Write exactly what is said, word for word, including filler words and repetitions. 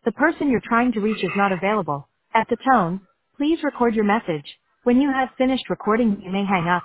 The person you're trying to reach is not available. At the tone, please record your message. When you have finished recording, you may hang up.